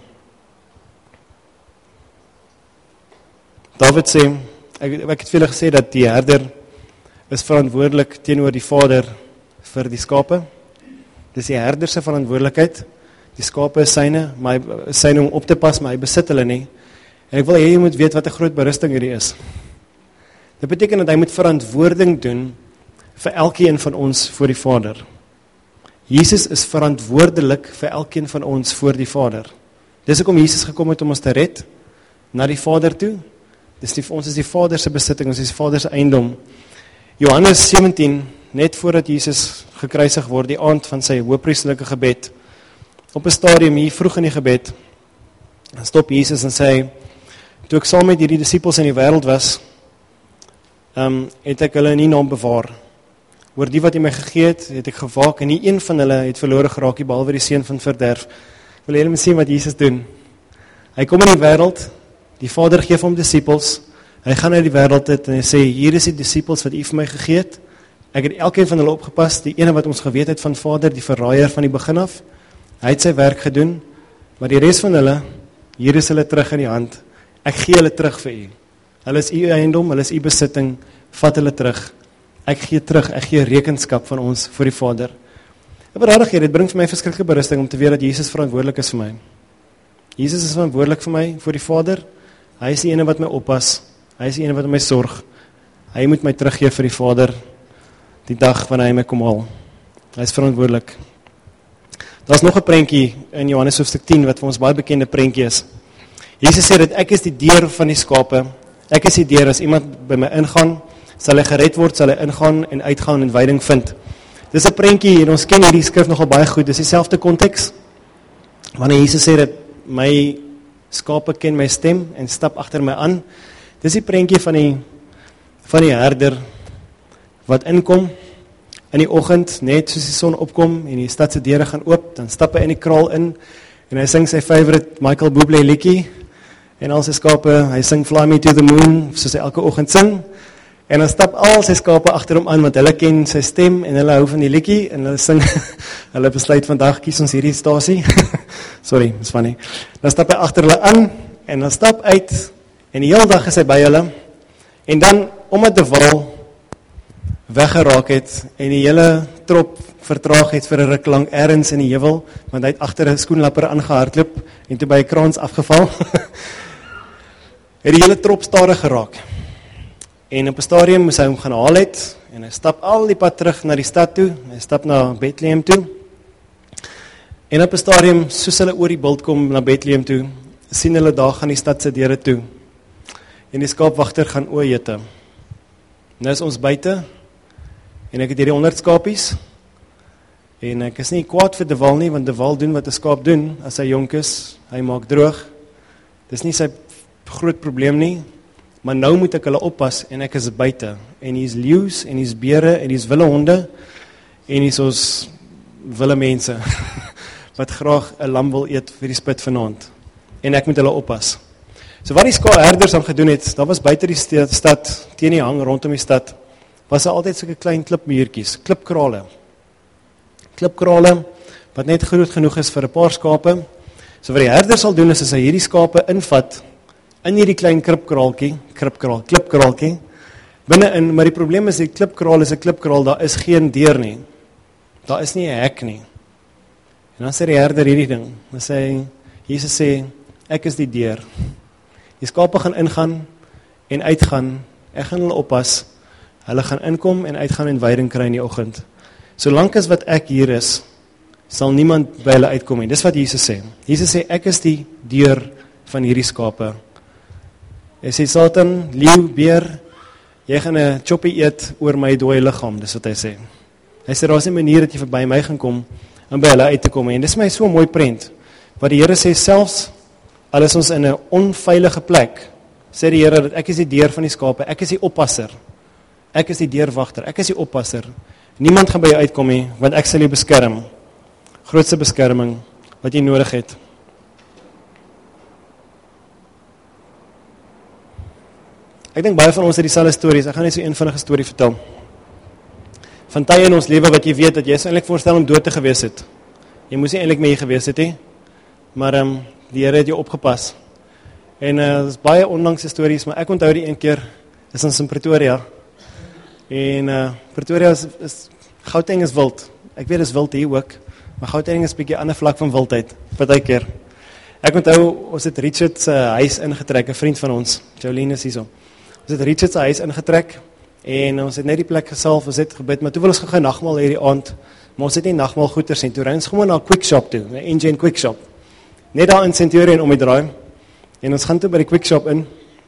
Dawid sê, ek, ek het vele gesê dat die herder is verantwoordelik teenoor die Vader vir die skape. Dis die herder se verantwoordelikheid. Die skape is syne, maar hy is syne om op te pas, maar hy besit hulle nie. En ek wil hê jy moet weet wat 'n groot berusting hierdie is. Dit beteken dat hy moet verantwoording doen vir elkeen van ons voor die Vader. Jesus is verantwoordelik vir elkeen van ons voor die Vader. Dis hoekom Jesus gekom het om ons te red na die Vader toe. Dis die, ons is die Vader se besitting, ons is die Vader se eiendom. Johannes sewentien, net voordat Jesus gekruisig word, die aand van sy hoëpriesterlike gebed, op 'n stadium hier vroeg in die gebed, dan stop Jesus en sê, toe ek saam met hierdie disippels in die wêreld was, um, het ek hulle in U naam bewaar. Oor die wat U my gegee het, het ek gewaak, en nie een van hulle het verlore geraak, nie behalwe die seun van verderf. Wil julle sien wat Jesus doen? Hy kom in die wêreld, die Vader gee hom disippels, hy gaan uit die wêreld uit en hy sê, hier is die disippels wat U vir my gegee het. Ek het elkeen van hulle opgepas, die ene wat ons geweet het van Vader, die verraaier van die begin af. Hy het sy werk gedoen, maar die res van hulle, hier is hulle terug in die hand. Ek gee hulle terug vir U. Hulle is U eiendom, hulle is U besitting, vat hulle terug. Ek gee terug, ek gee rekenskap van ons vir die Vader. En verradig, dit bring vir my verskriklike berusting om te weet dat Jesus verantwoordelik is vir my. Jesus is verantwoordelik vir my, vir die Vader. Hy is die ene wat my oppas. Hy is die ene wat my sorg. Hy moet my teruggee vir die Vader, die dag wanneer hy my kom haal. Hy is verantwoordelik. Daar's nog 'n prentjie in Johannes hoofstuk tien, wat vir ons baie bekende prentjie is. Jesus sê dat ek is die deur van die skape. Ek is die deur, as iemand by my ingaan, sal hy gered word, sal hy ingaan en uitgaan en veiding vind. Dis 'n prentjie, en ons ken hierdie skrif nogal baie goed, dis dieselfde konteks. Wanneer Jesus sê dat my skape ken my stem en stap agter my aan, dis die prentjie van die, van die herder, wat inkom, in die oggend, net soos die son opkom, en die stad se deure gaan oop, dan stap hy in die kraal in, en hy sing sy favorite Michael Bublé liedjie, en al sy skape, hy sing Fly Me to the Moon, soos hy elke oggend sing, en dan stap al sy skape agter hom aan, want hulle ken sy stem, en hulle hou van die liedjie, en hulle sing, hulle besluit vandag, kies ons hierdie stasie, sorry, is funny, dan stap hy agter hulle aan, en dan stap uit, en die hele dag is hy by hulle, en dan, omdat die wal weggeraak het, en die hele trop vertraag het vir 'n ruk lank ergens in die heuwel, want hy het agter 'n skoenlapper aangehardloop, en toe by 'n kraans afgeval, het die hele trop stadig geraak, en op 'n stadium moes hy hom gaan haal het, en hy stap al die pad terug na die stad toe, hy stap na Bethlehem toe, en op 'n stadium, soos hulle oor die bult kom na Bethlehem toe, sien hulle daar gaan die stad se deure toe, en die skaapwagter gaan o jete, nou is ons buite, en ek het hierdie honderd skapies, en ek is nie kwaad vir Dewal nie, want Dewal doen wat 'n skaap doen, as hy jonk is, hy maak droog, dis nie sy groot probleem nie, maar nou moet ek hulle oppas, en ek is buite, en hier is leeu's, en hier is beere, en hier is wilde honde, en hier is ons wilde mense, wat graag 'n lam wil eet vir die spit vanaand, en ek moet hulle oppas. So wat die skaapherders dan gedoen het, daar was buite die stad, teen die hang rondom die stad, was daar altyd sulke klein klipmuurtjies, klipkrale. Klipkrale wat net groot genoeg is vir 'n paar skape. So wat die herder sal doen is, as hy hierdie skape invat, in hierdie klein kripkraaltjie, kripkraal, klipkraaltjie, binne-in, maar die probleem is, die klipkraal is 'n klipkraal, daar is geen deur nie. Daar is nie 'n hek nie. En dan sê die herder hierdie ding, dan sê, Jesus sê, ek is die deur. Die skape gaan ingaan en uitgaan, ek gaan hulle oppas, hulle gaan inkom en uitgaan en veiding kry in die oggend. Solank as wat ek hier is, sal niemand by hulle uitkom nie. Dis wat Jesus sê. Jesus sê, ek is die deur van hierdie skape. Hy sê, Satan, leeu, beer, jy gaan 'n choppie eet oor my dooie liggaam, dis wat hy sê. Hy sê, daar is 'n manier dat jy verby my gaan kom, en by hulle uit te kom. En dis my so mooi prent, wat die Here sê, selfs, al is ons in 'n onveilige plek, sê die Here, dat ek is die deur van die skape, ek is die oppasser, ek is die deurwagter, ek is die oppasser. Niemand gaan by jou uitkom nie, want ek sal jou beskerm. Grootste beskerming wat jy nodig het. Ek dink baie van ons het dieselfde stories. Ek gaan net so 'n eenvoudige storie vertel. Van tye in ons lewe wat jy weet dat jy sou eintlik voorstel om dood te gewees het. Jy moes nie eintlik mee gewees het nie, maar um, die Here het jou opgepas. En uh, dit is baie onlangse stories, maar ek onthou die een keer is ons in Pretoria. En uh, Pretoria is, is Gauteng is wild. Ek weet dit is wild hier ook. Maar Gauteng is 'n bietjie ander vlak van wildheid, partykeer. Ek onthou, ons het Richard se huis ingetrek, 'n vriend van ons, Jolene is hierso. Ons het Richard se huis ingetrek, en ons het net die plek gesalf, ons het gebid, maar toe wil ons gou nagmaal hierdie aand, maar ons het nie nagmaal goeders nie, toe ry ons gewoon na 'n quick shop toe, 'n N G N quick shop, net daar in Centurion om die draai, en ons gaan toe by die quick shop in,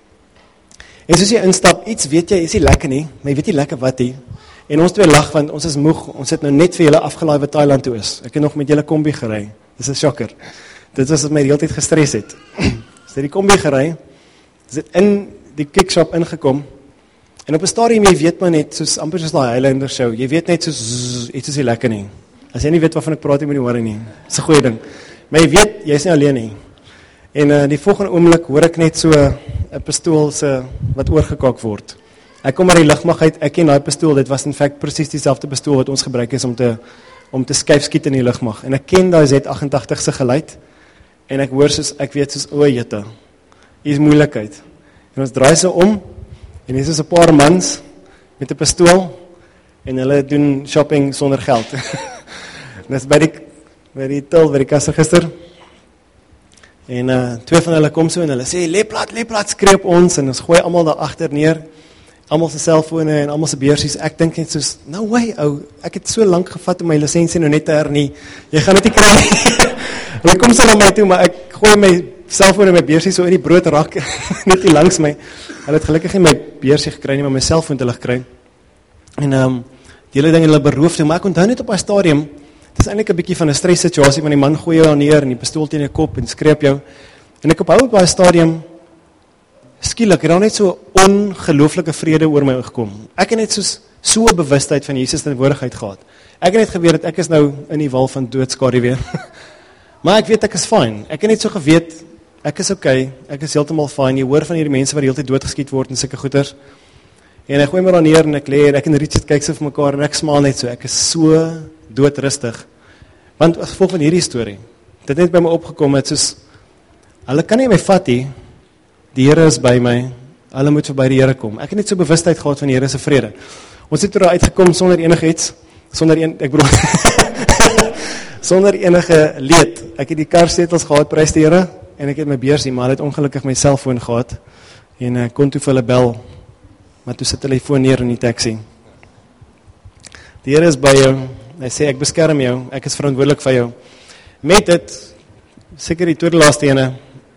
en soos jy instap, iets weet jy, is nie lekker nie, maar jy weet nie lekker wat nie, en ons twee lag, want ons is moeg, ons het nou net vir julle afgelaai wat Thailand toe is, ek het nog met julle kombi gery, dis 'n shocker, dit was wat my die hele tyd gestres het, ons het die kombi gery, ons het in die quick shop ingekom, en op 'n stadium, jy weet maar net, soos amper soos die Highlander show, jy weet net soos, zzz, iets is nie lekker nie, as jy nie weet waarvan ek praat, jy moet nie hoor nie, dis 'n goeie ding, maar jy weet, jy is nie alleen nie, en uh, die volgende oomblik hoor ek net so 'n pistool se, wat oorgekak word, ek kom maar die lugmag uit, ek ken daai pistool, dit was in feite presies dieselfde pistool wat ons gebruik is om te, om te skuif skiet in die lugmag, en ek ken daai Z agt agt se geluid, en ek hoor soos, ek weet soos, o jette, hier is moeilikheid, en ons draai so om, en hier is 'n paar mans, met 'n pistool, en hulle doen shopping sonder geld, en dis by die, by die til, by die kasregister, en uh, twee van hulle kom so, en hulle sê, le plat, le plat, skree op ons, en ons gooi almal daar agter neer, almal se selfone, en almal se beursies, ek dink net soos, no way, ou, ek het so lank gevat om my lisensie nou net te hernie, jy gaan dit nie kry, hulle kom so na my toe, maar ek gooi my selfoon en my beursie so in die broodrak, net hier langs my, hulle het gelukkig nie my beursie gekry nie, maar my selfoon te lig kry, en um, die hele ding hulle beroof toe, maar ek onthou net op my stadium, het is eintlik 'n bietjie van 'n stress situasie, want die man gooi jou neer, en die pistool teen jou kop, en skreep jou, en ek ophou op my stadium, skielik, het daar net so ongelooflike vrede oor my gekom, ek het net soos, so 'n bewustheid van Jesus teenwoordigheid gehad, ek het net geweet dat ek is nou in die wal van doodskade weer, maar ek weet ek is fine, ek het net so geweet, ek is okay, ek is heeltemal fine, jy hoor van hierdie mense wat die hele tyd doodgeskiet word en sulke goeters, en ek gooi my daar neer en ek lê, en ek en Richard kyk so vir mekaar, en ek smaal net so, ek is so doodrustig, want as gevolg van hierdie storie, dit net by my opgekom het, soos, hulle kan nie my vat nie, die Here is by my, hulle moet verby die Here kom, ek het net so bewustheid gehad van die Here se vrede, ons het er uitgekom sonder enige iets, sonder een, ek bedoel, sonder enige leed, ek het die karsetels gehad, prys die Here, en ek het my beursie, maar het ongelukkig my selfoon gehad, en ek kon toe vir hulle bel, maar toe sit hulle die foon neer in die taxi. Die Here is by jou, hy sê, ek beskerm jou, ek is verantwoordelik vir jou. Met dit, seker die tweede laaste ene,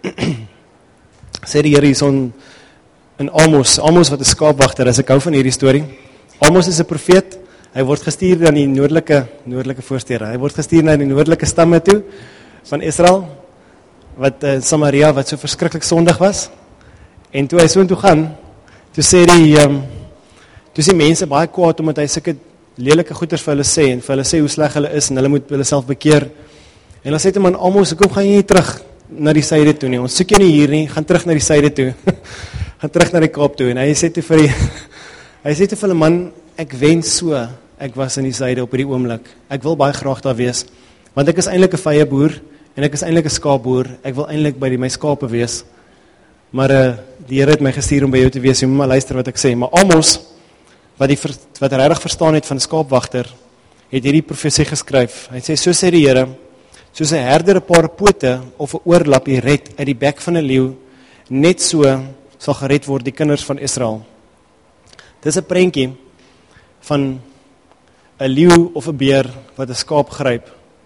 sê die Here hier in, in Amos, Amos wat 'n skaapwagter is, ek hou van hierdie storie. Amos is 'n profeet, hy word gestuur na die noordelike, noordelike voorstede, hy word gestuur na die noordelike stamme toe, van Israel, wat uh, Samaria, wat so verskriklik sondig was, en toe hy so toe gaan, toe sê die, um, toe sê mense baie kwaad, omdat hy sulke lelike goeders vir hulle sê, en vir hulle sê hoe sleg hulle is, en hulle moet hulle self bekeer, en dan sê die man, Amos, kom gaan jy nie terug na die syde toe nie, ons soek jy nie hier nie, gaan terug na die syde toe, gaan terug na die Kaap toe, en hy sê toe vir die, hy sê toe vir hulle man, ek wens so, ek was in die syde op die oomblik, ek wil baie graag daar wees, Want ek is eintlik 'n vye boer, en ek is eintlik 'n skaapboer, ek wil eintlik by die, my skape wees, maar uh, die Here het my gestuur om by jou te wees, jy moet maar luister wat ek sê, maar Amos, wat, die, wat regtig verstaan het van 'n skaapwagter, het hierdie profesie geskryf, hy sê, so sê die Here, soos 'n herder 'n paar pote, of 'n oorlappie red uit die bek van 'n leeu, net so sal gered word die kinders van Israel. Dis 'n prentjie van 'n leeu of 'n beer wat 'n skaap gryp.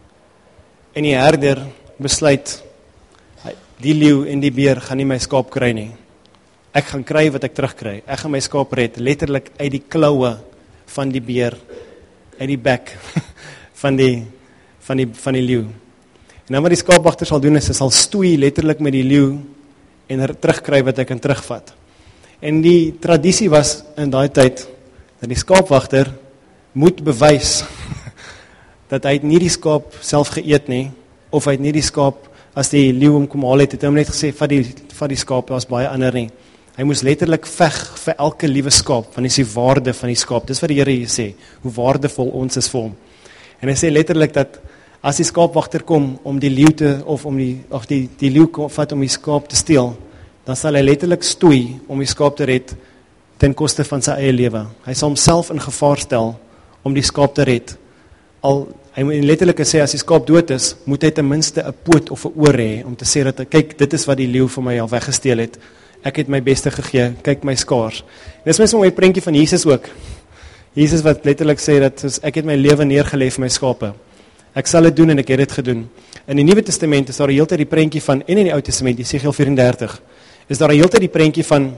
En die herder besluit, die leeu en die beer gaan nie my skaap kry nie. Ek gaan kry wat ek terugkry. Ek gaan my skaap red, letterlik uit die kloue van die beer, uit die bek van die van die van die leeu. En dan wat die skaapwagter sal doen is, hy sal stoei letterlik met die leeu en terugkry wat hy kan terugvat. En die tradisie was in daai tyd dat die skaapwagter moet bewys dat hy het nie die skaap self geëet nie, of hy het nie die skaap, as die leeu hom kom haal het, het hy hom net gesê, vat die, vat die skaap, daar is baie ander nie. Hy moes letterlik veg vir elke liewe skaap, want hy sê waarde van die skaap, dis wat die Here hier sê, hoe waardevol ons is vir hom. En hy sê letterlik dat, as die skaapwagter kom, om die leeu te, of om die, of die, die leeu kom vat om die skaap te steel, dan sal hy letterlik stoei, om die skaap te red, ten koste van sy eie lewe. Hy sal homself in gevaar stel, om die skaap te red. Al, hy moet letterlik sê, as die skaap dood is, moet hy ten minste 'n poot of 'n oor hê, om te sê dat, kyk, dit is wat die leeu van my al weggesteel het. Ek het my beste gegee, kyk my skaars. Dis mens my prentjie van Jesus ook. Jesus wat letterlik sê, dat soos, ek het my lewe neergelê vir my skape. Ek sal dit doen en ek het dit gedoen. In die Nuwe Testament is daar die hele tyd die prentjie van, en in die Ou Testament, Jesegiel vyf en dertig, is daar die hele tyd die prentjie van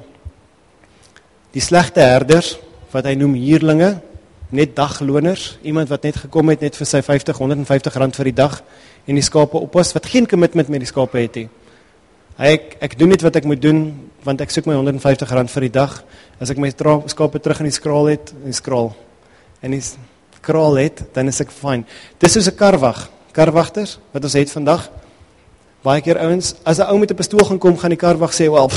die slegte herders, wat hy noem huurlinge, net dagloners, iemand wat net gekom het, net vir sy vyftig, honderd en vyftig rand vir die dag, en die skape oppas, wat geen commitment met die skape het nie. Ek, ek doen net wat ek moet doen, want ek soek my honderd en vyftig rand vir die dag, as ek my skape terug in die skraal het, in die skraal, en die skraal het, dan is ek fine. Dis soos 'n karwag, karwagters, wat ons het vandag, baie keer ouens, as 'n ou met 'n pistool gaan kom, gaan die karwag sê, wel,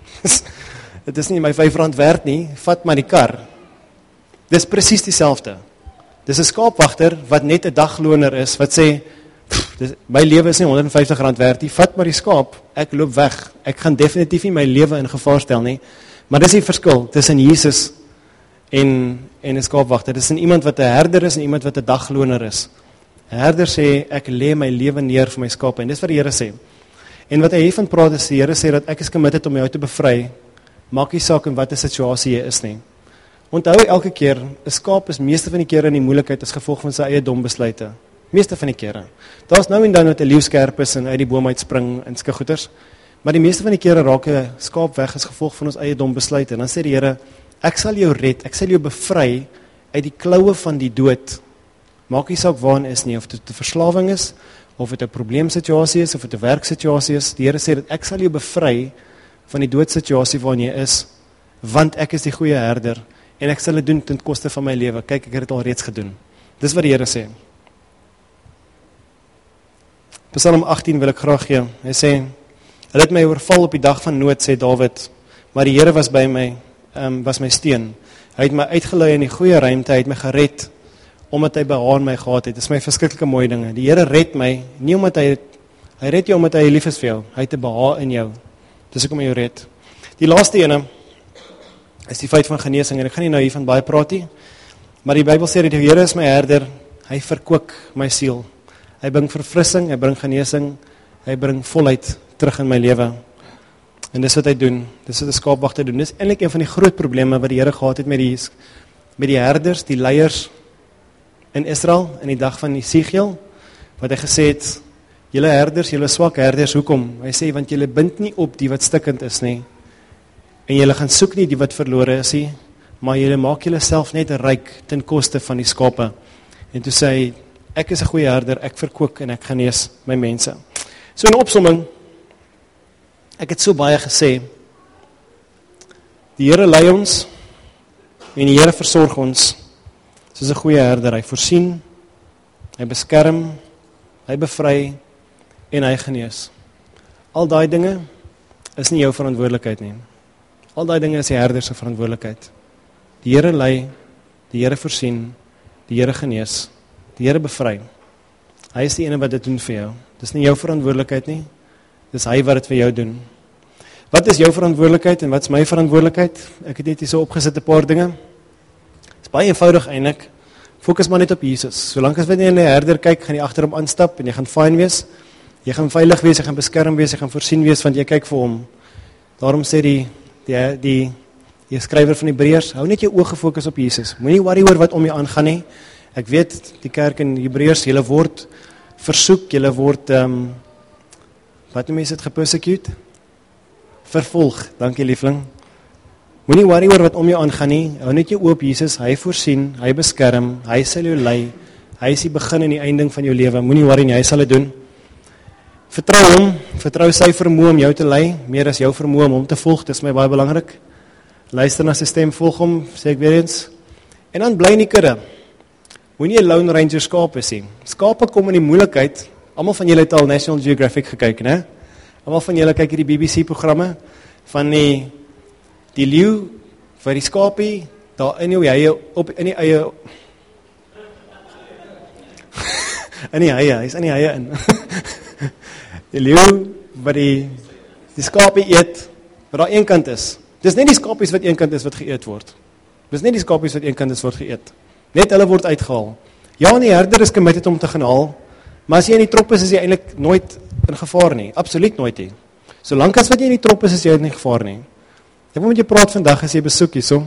dit is nie my vyf rand werd nie, vat maar die kar. Dis presies dieselfde. Dis 'n skaapwagter, wat net 'n dagloner is, wat sê, dis, my lewe is nie honderd en vyftig rand werd nie, vat maar die skaap, ek loop weg, ek gaan definitief nie my lewe in gevaar stel nie, maar dis die verskil tussen Jesus en, en 'n skaapwagter. Dis in iemand wat 'n herder is en iemand wat 'n dagloner is. 'n Herder sê, ek lê my lewe neer vir my skape, en dis wat die Here sê. En wat hy hiervan praat is, die Here sê dat ek is committed om jou te bevry, maak nie saak in wat 'n situasie jy is nie. Onthou elke keer, 'n skaap is meeste van die kere in die moeilikheid as gevolg van sy eie dom besluite. Meeste van die kere. Daar's nou en dan wat 'n leeu skerp is en uit die boom uitspring en sulke goeters, maar die meeste van die kere raak 'n skaap weg as gevolg van ons eie dom besluite. En dan sê die Here, ek sal jou red, ek sal jou bevry uit die kloue van die dood. Maak nie saak waar is nie, of dit 'n verslawing is, of dit 'n probleemsituasie is, of dit 'n werksituasie is. Die Here sê dat ek sal jou bevry van die doodsituasie waarin jy is, want ek is die goeie herder, en ek sal dit doen ten koste van my lewe. Kyk, ek het dit al reeds gedoen. Dis wat die Here sê. Psalm agttien wil ek graag gee. Hy sê, hulle het my oorval op die dag van nood, sê Dawid, maar die Here was by my, um, was my steun. Hy het my uitgelei in die goeie ruimte, hy het my gered, omdat hy behaag in my gehad het. Dit is my verskriklike mooi dinge. Die Here red my, nie omdat hy, hy red jou omdat hy lief is vir jou, hy het 'n behaag in jou. Dis hoekom hy jou red. Die laaste ene is die feit van genesing, en ek gaan nie nou hiervan baie praat nie, maar die Bybel sê dat die Here is my herder, hy verkoop my siel. Hy bring verfrissing, hy bring genesing, hy bring volheid terug in my lewe. En dis wat hy doen, dis wat 'n skaapwagter doen. Dis eintlik een van die groot probleme wat die Here gehad het met die, met die herders, die leiers in Israel, in die dag van Jesegiel, wat hy gesê het, julle herders, julle swak herders, hoekom? Hy sê, want julle bind nie op die wat stikkend is nie, en julle gaan soek nie die wat verlore is nie, maar julle maak julle self net ryk ten koste van die skape. En toe sê hy, ek is 'n goeie herder, ek verkoop en ek genees my mense. So in opsomming, ek het so baie gesê, die Here lei ons, en die Here versorg ons, soos 'n goeie herder, hy voorsien, hy beskerm, hy bevry, en hy genees. Al daai dinge is nie jou verantwoordelikheid nie. Al daai dinge is die herder se verantwoordelikheid. Die Here lei, die Here voorsien, die Here genees, die Here bevry. Hy is die ene wat dit doen vir jou. Dis nie jou verantwoordelikheid nie. Dis hy wat dit vir jou doen. Wat is jou verantwoordelikheid en wat is my verantwoordelikheid? Ek het net hier so opgesit 'n paar dinge. Dit is baie eenvoudig eintlik. Fokus maar net op Jesus. Solank as wat jy na die herder kyk, gaan jy agter hom aanstap en jy gaan fyn wees. Jy gaan veilig wees, jy gaan beskerm wees, jy gaan voorsien wees want jy kyk vir hom. Daarom sê die die die die skrywer van Hebreërs, hou net jou oë gefokus op Jesus. Moenie worry oor wat om jou aangaan nie. Ek weet die kerk in Hebreërs, julle word versoek, julle word ehm um, wat noem jy dit gepersecute? Vervolg. Dankie liefling. Moenie worry oor wat om jou aangaan nie. Hou net jou oë op Jesus. Hy voorsien, hy beskerm, hy sal jou lei. Hy is die begin en die eindig van jou lewe. Moenie worry nie, hy sal dit doen. Vertrou hom, vertrou sy vermoë om jou te lei, meer as jou vermoë om hom te volg. Dis my baie belangrik. Luister na sy stem, volg hom, sê ek weer eens. En dan bly in die kudde. Moenie 'n Lone Ranger skaap wees nie. Skape kom in die moeilikheid. Almal van julle het al National Geographic gekyk, né? Almal van julle kyk hierdie B B C programme van die die leeu vir die skapie daar in die eie op in die eie in die eie, hy's in die eie in. Die leeu wat die die skapie eet, wat daar een kant is. Dis nie die skapies wat een kant is wat geëet word. Dis nie die skapies wat een kant is word geëet. Net hulle word uitgehaal. Ja, die herder is committed om te gaan haal, maar as jy in die trop is, is jy eintlik nooit in gevaar nie. Absoluut nooit nie. Solank as wat jy in die trop is, is jy in gevaar nie. Ek wil met jou praat vandag as jy besoek hierso.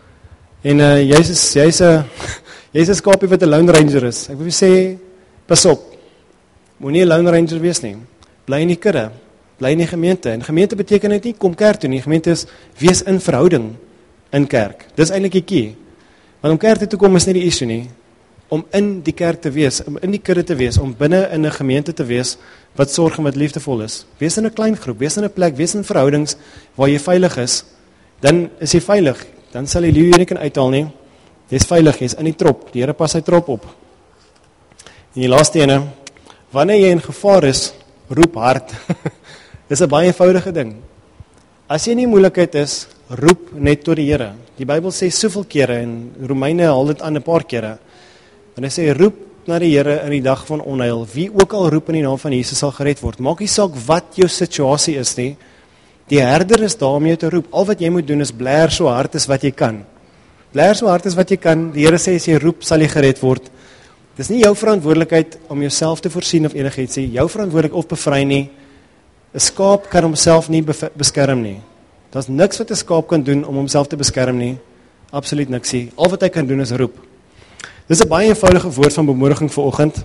En uh, jy's is jy's 'n jy's 'n skapie wat 'n Lone Ranger is. Ek wil vir sê, pas op. Moenie 'n Lone Ranger wees nie. Bly in die kudde. Bly in die gemeente. En gemeente beteken dit nie kom kerk toe nie. Gemeente is wees in verhouding in kerk. Dis eintlik die key. Want om kerk toe te kom is nie die issue nie. Om in die kerk te wees, om in die kudde te wees, om binne in 'n gemeente te wees wat sorg en wat liefdevol is. Wees in 'n klein groep, wees in 'n plek, wees in verhoudings waar jy veilig is. Dan is jy veilig. Dan sal die leeu jou nie kan uithaal nie. Jy's veilig, jy's in die trop. Die Here pas sy trop op. En die laaste ene, wanneer jy in gevaar is, roep hard. Dis 'n baie eenvoudige ding. As jy nie in moeilikheid is, roep net tot die Here. Die Bybel sê soveel kere en Romeine haal dit aan 'n paar kere. En hy sê roep na die Here in die dag van onheil. Wie ook al roep in die naam van Jesus sal gered word. Maak nie saak wat jou situasie is nie. Die herder is daar om jou te roep. Al wat jy moet doen is blaar so hard as wat jy kan. Blaar so hard as wat jy kan. Die Here sê as jy roep, sal jy gered word. Dis nie jou verantwoordelikheid om jouself te voorsien of enigiets nie. Jou verantwoordelik of bevry nie. 'n Skaap kan homself nie beskerm nie. Daar's niks wat 'n skaap kan doen om homself te beskerm nie. Absoluut niks nie. Al wat hy kan doen is roep. Dis 'n baie eenvoudige woord van bemoediging vir oggend.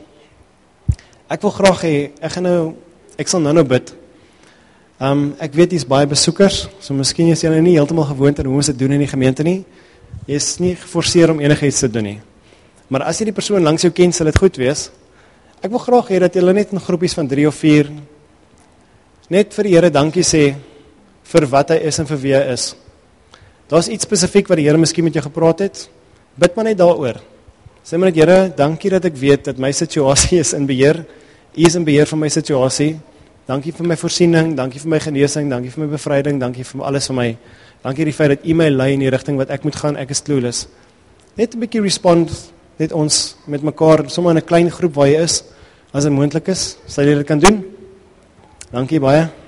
Ek wil graag hê ek gaan nou ek sal nou-nou bid. Um ek weet jy's baie besoekers, so miskien is jy nou nie heeltemal gewoond aan hoe ons dit doen in die gemeente nie. Jy's nie geforseer om enigiets te doen nie. Maar as jy die persoon langs jou ken, sal dit goed wees. Ek wil graag hê dat julle net in groepies van drie of vier net vir die Here dankie sê vir wat hy is en vir wie hy is. Daar's iets spesifiek wat die Here miskien met jou gepraat het. Bid maar net daaroor. Sê maar net, Here, dankie dat ek weet dat my situasie is in beheer. U is in beheer van my situasie. Dankie vir my voorsiening, dankie vir my genesing, dankie vir my bevryding, dankie vir alles vir my. Dankie die feit dat U my lei in die rigting wat ek moet gaan, ek is clueless. Net 'n bietjie respond, net ons met mekaar, sommer in 'n klein groep waar jy is, as dit moontlik is, sal jy dit kan doen. Dankie baie.